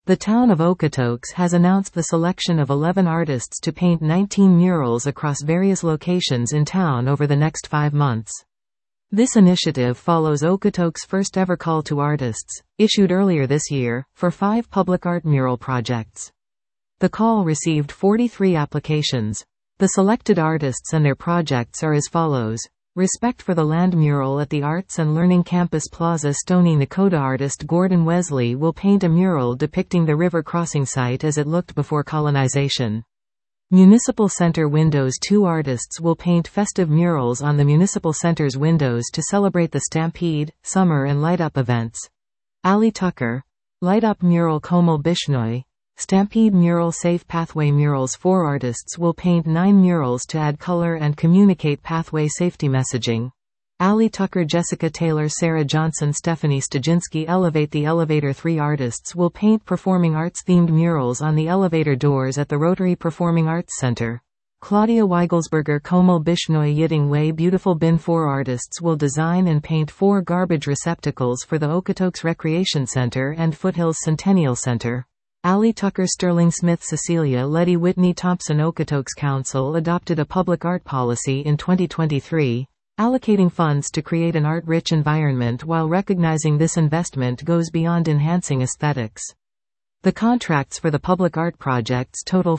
The town of Okotoks has announced the selection of 11 artists to paint 19 murals across various locations in town over the next 5 months. This initiative follows Okotoks' first ever call to artists, issued earlier this year, for 5 public art mural projects. The call received 43 applications. The selected artists and their projects are as follows. Respect for the Land mural at the Arts and Learning Campus Plaza. Stony Nakota artist Gordon Wesley will paint a mural depicting the river crossing site as it looked before colonization. Municipal Center windows. 2 artists will paint festive murals on the Municipal Center's windows to celebrate the Stampede, Summer and Light Up events. Ali Tucker. Light Up mural. Komal Bishnoi. Stampede mural. Safe Pathway murals. 4 artists will paint 9 murals to add color and communicate pathway safety messaging. Ali Tucker, Jessica Taylor, Sarah Johnson, Stephanie Stajinsky. Elevate the Elevator. 3 artists will paint performing arts themed murals on the elevator doors at the Rotary Performing Arts Center. Claudia Weigelsberger, Komal Bishnoi, Yidding Way. Beautiful Bin. 4 artists will design and paint 4 garbage receptacles for the Okotoks Recreation Center and Foothills Centennial Center. Ali Tucker, Sterling Smith, Cecilia Letty, Whitney Thompson. Okotoks Council adopted a public art policy in 2023, allocating funds to create an art-rich environment while recognizing this investment goes beyond enhancing aesthetics. The contracts for the public art projects total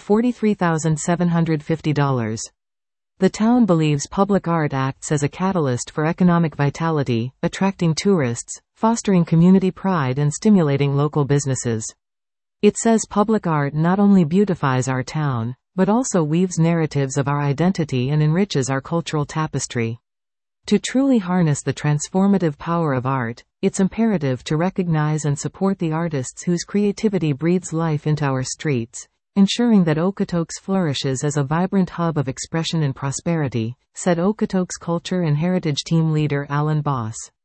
$43,750. The town believes public art acts as a catalyst for economic vitality, attracting tourists, fostering community pride and stimulating local businesses. It says public art not only beautifies our town, but also weaves narratives of our identity and enriches our cultural tapestry. To truly harness the transformative power of art, it's imperative to recognize and support the artists whose creativity breathes life into our streets, ensuring that Okotoks flourishes as a vibrant hub of expression and prosperity, said Okotoks Culture and Heritage Team Leader Alan Boss.